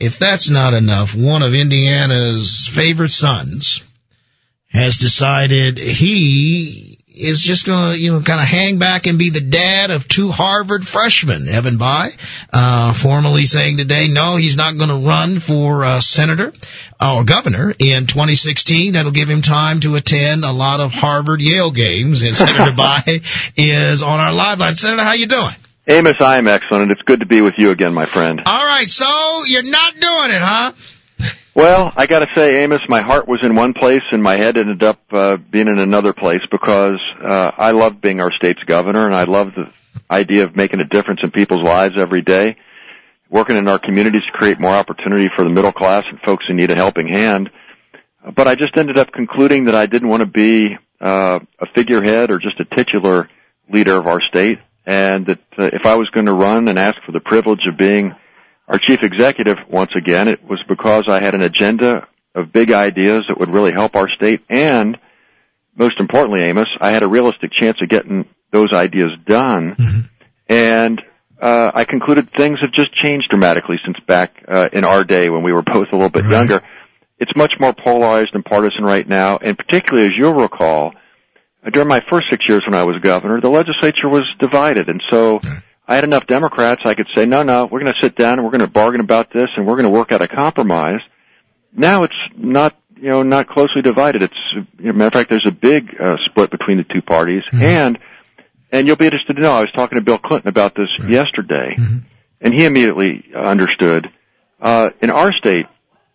if that's not enough, one of Indiana's favorite sons has decided he is just going to, kind of hang back and be the dad of two Harvard freshmen. Evan Bayh, formally saying today, no, he's not going to run for senator or governor in 2016. That'll give him time to attend a lot of Harvard-Yale games. And Senator Bayh is on our live line. Senator, how you doing? Amos, I am excellent, and it's good to be with you again, my friend. All right, so you're not doing it, huh? Well, I got to say, Amos, my heart was in one place, and my head ended up being in another place because I love being our state's governor, and I love the idea of making a difference in people's lives every day, working in our communities to create more opportunity for the middle class and folks who need a helping hand. But I just ended up concluding that I didn't want to be a figurehead or just a titular leader of our state, and that if I was going to run and ask for the privilege of being our chief executive, once again, it was because I had an agenda of big ideas that would really help our state, and most importantly, Amos, I had a realistic chance of getting those ideas done, and I concluded things have just changed dramatically since back in our day when we were both a little bit younger. It's much more polarized and partisan right now, and particularly, as you'll recall, during my first 6 years when I was governor, the legislature was divided, and so I had enough Democrats I could say, no, we're going to sit down and we're going to bargain about this and we're going to work out a compromise. Now it's not closely divided. It's, matter of fact, there's a big split between the two parties. And you'll be interested to know, I was talking to Bill Clinton about this yesterday, and he immediately understood. In our state,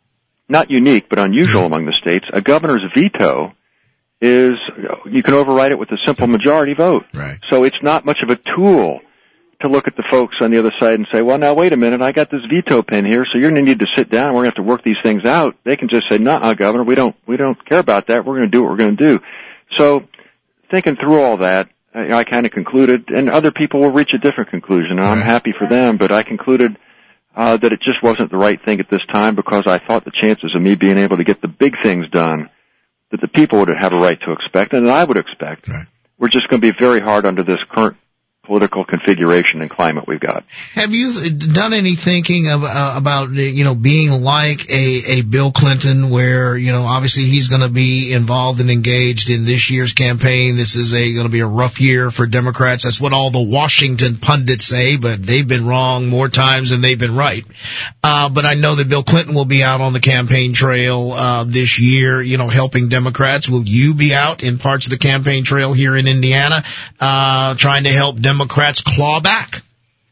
not unique but unusual among the states, a governor's veto is, you can override it with a simple majority vote. Right. So it's not much of a tool to look at the folks on the other side and say, well, now wait a minute, I got this veto pen here, so you're going to need to sit down and we're going to have to work these things out. They can just say, no, Governor, we don't care about that. We're going to do what we're going to do. So thinking through all that, I kind of concluded, and other people will reach a different conclusion, and I'm happy for them, but I concluded that it just wasn't the right thing at this time because I thought the chances of me being able to get the big things done that the people would have a right to expect and that I would expect were just going to be very hard under this current political configuration and climate we've got. Have you done any thinking about being like a Bill Clinton where, obviously he's going to be involved and engaged in this year's campaign. This is going to be a rough year for Democrats. That's what all the Washington pundits say, but they've been wrong more times than they've been right. But I know that Bill Clinton will be out on the campaign trail this year, helping Democrats. Will you be out in parts of the campaign trail here in Indiana trying to help Democrats claw back?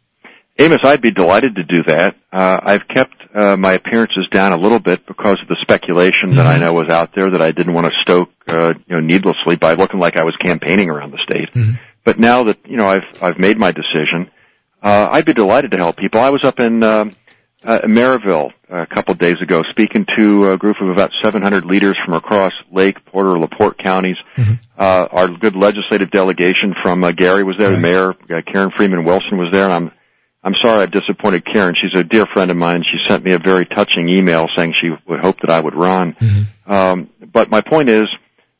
Amos, I'd be delighted to do that. I've kept my appearances down a little bit because of the speculation that I know was out there that I didn't want to stoke needlessly by looking like I was campaigning around the state. But now that I've made my decision, I'd be delighted to help people. I was up in Maryville a couple of days ago speaking to a group of about 700 leaders from across Lake, Porter, LaPorte counties. Our good legislative delegation from Gary was there. The mayor, Karen Freeman Wilson, was there. And I'm sorry I've disappointed Karen. She's a dear friend of mine. She sent me a very touching email saying she would hope that I would run. But my point is,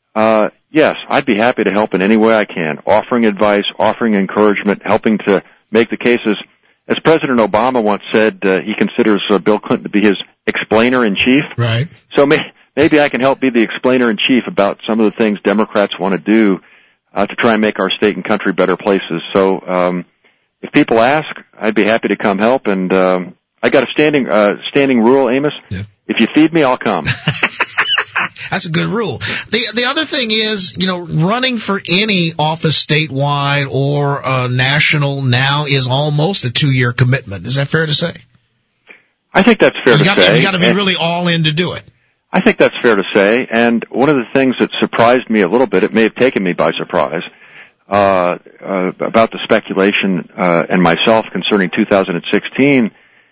yes, I'd be happy to help in any way I can, offering advice, offering encouragement, helping to make the cases. As President Obama once said, he considers Bill Clinton to be his explainer-in-chief. Right. So maybe I can help be the explainer-in-chief about some of the things Democrats want to do to try and make our state and country better places. So if people ask, I'd be happy to come help. And I got a standing rule, Amos. Yeah. If you feed me, I'll come. That's a good rule. The other thing is, running for any office statewide or national now is almost a 2-year commitment. Is that fair to say? I think that's fair to say. You got to be really all in to do it. I think that's fair to say. And one of the things that surprised me a little bit, it may have taken me by surprise, about the speculation and myself concerning 2016,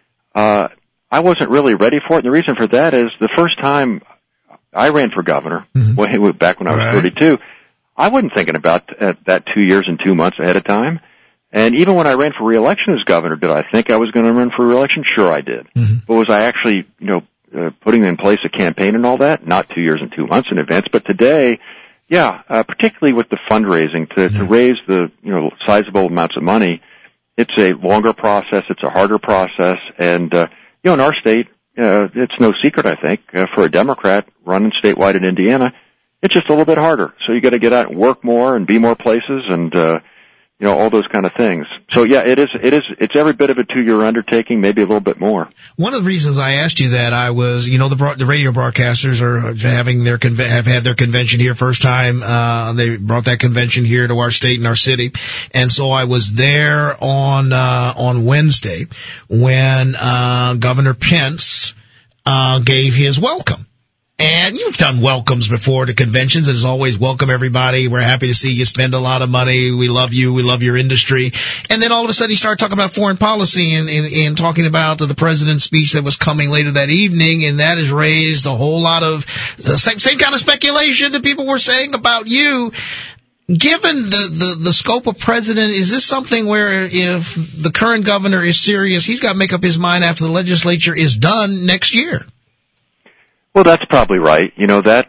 I wasn't really ready for it. And the reason for that is the first time I ran for governor, back when I was 32, I wasn't thinking about that 2 years and 2 months ahead of time. And even when I ran for re-election as governor, did I think I was going to run for re-election? Sure I did. But was I actually, putting in place a campaign and all that? Not 2 years and 2 months in advance. But today, particularly with the fundraising to raise the, sizable amounts of money, it's a longer process. It's a harder process. And, in our state, it's no secret, I think, for a Democrat running statewide in Indiana, it's just a little bit harder. So you got to get out and work more and be more places and, all those kind of things. So yeah, it's every bit of a 2-year undertaking, maybe a little bit more. One of the reasons I asked you that, I was, the radio broadcasters have had their convention here first time. They brought that convention here to our state and our city. And so I was there on Wednesday when, Governor Pence, gave his welcome. And you've done welcomes before to conventions. It's always welcome everybody. We're happy to see you spend a lot of money. We love you. We love your industry. And then all of a sudden he started talking about foreign policy and talking about the president's speech that was coming later that evening. And that has raised a whole lot of the same kind of speculation that people were saying about you. Given the scope of president, is this something where if the current governor is serious, he's got to make up his mind after the legislature is done next year? Well, that's probably right. That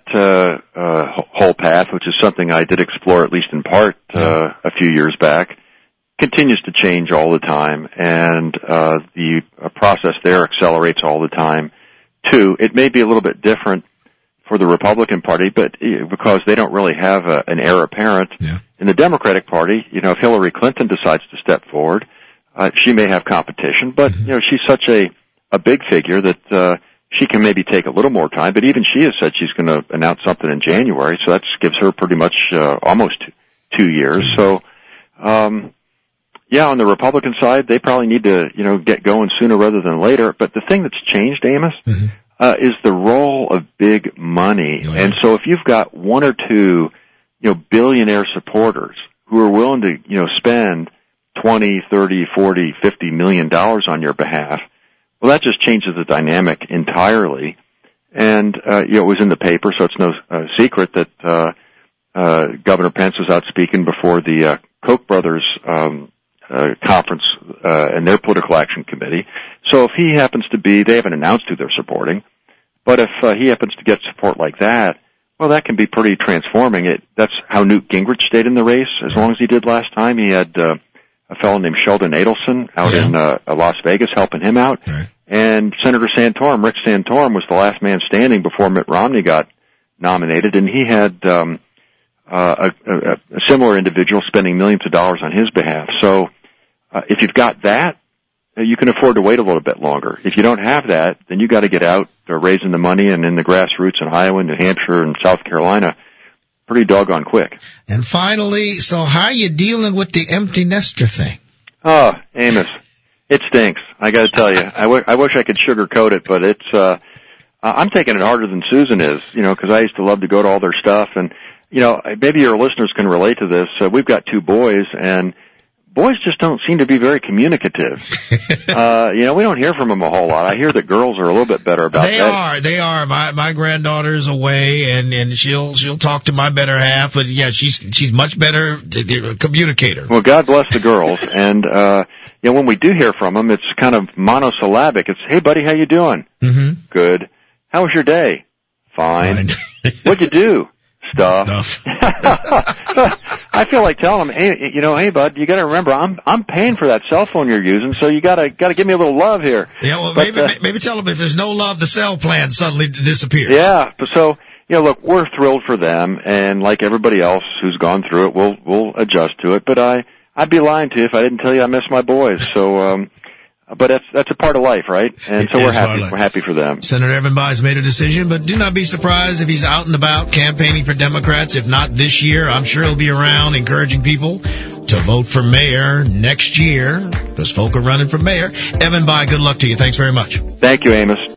whole path, which is something I did explore at least in part a few years back, continues to change all the time, and the process there accelerates all the time, too. It may be a little bit different for the Republican Party, but because they don't really have an heir apparent. Yeah. In the Democratic Party, if Hillary Clinton decides to step forward, she may have competition, but, she's such a big figure that she can maybe take a little more time, but even she has said she's going to announce something in January, so that gives her pretty much almost 2 years. So, on the Republican side, they probably need to, get going sooner rather than later. But the thing that's changed, Amos, is the role of big money. Oh, yeah. And so if you've got one or two, billionaire supporters who are willing to, spend $20, $30, $40, $50 million on your behalf, well, that just changes the dynamic entirely. And, it was in the paper, so it's no secret that Governor Pence was out speaking before the Koch brothers conference and their political action committee. So if he happens to be, they haven't announced who they're supporting, but if he happens to get support like that, well, that can be pretty transforming. That's how Newt Gingrich stayed in the race as long as he did last time. He had a fellow named Sheldon Adelson out in Las Vegas helping him out. Right. And Senator Rick Santorum, was the last man standing before Mitt Romney got nominated, and he had a similar individual spending millions of dollars on his behalf. So if you've got that, you can afford to wait a little bit longer. If you don't have that, then you got to get out raising the money and in the grassroots in Iowa, New Hampshire, and South Carolina pretty doggone quick. And finally, so how are you dealing with the empty nester thing? Oh, Amos, it stinks. I got to tell you, I wish I could sugarcoat it, but it's I'm taking it harder than Susan is, because I used to love to go to all their stuff, and maybe your listeners can relate to this. We've got 2 boys, and boys just don't seem to be very communicative. We don't hear from them a whole lot. I hear that girls are a little bit better about that. They are. My granddaughter's away, and she'll talk to my better half, but yeah, she's much better communicator. Well, God bless the girls. And, when we do hear from them, it's kind of monosyllabic. It's, hey buddy, how you doing? Mm-hmm. Good. How was your day? Fine. What'd you do? Stuff. I feel like telling them, hey bud, you got to remember, I'm paying for that cell phone you're using, so you got to give me a little love here. Yeah, well, maybe tell them if there's no love, the cell plan suddenly disappears. Yeah, so look, we're thrilled for them, and like everybody else who's gone through it, we'll adjust to it. But I'd be lying to you if I didn't tell you I miss my boys. So, but that's a part of life, right? And so we're happy. We're happy for them. Senator Evan Bayh made a decision, but do not be surprised if he's out and about campaigning for Democrats. If not this year, I'm sure he'll be around encouraging people to vote for mayor next year, because folk are running for mayor. Evan Bayh, good luck to you. Thanks very much. Thank you, Amos.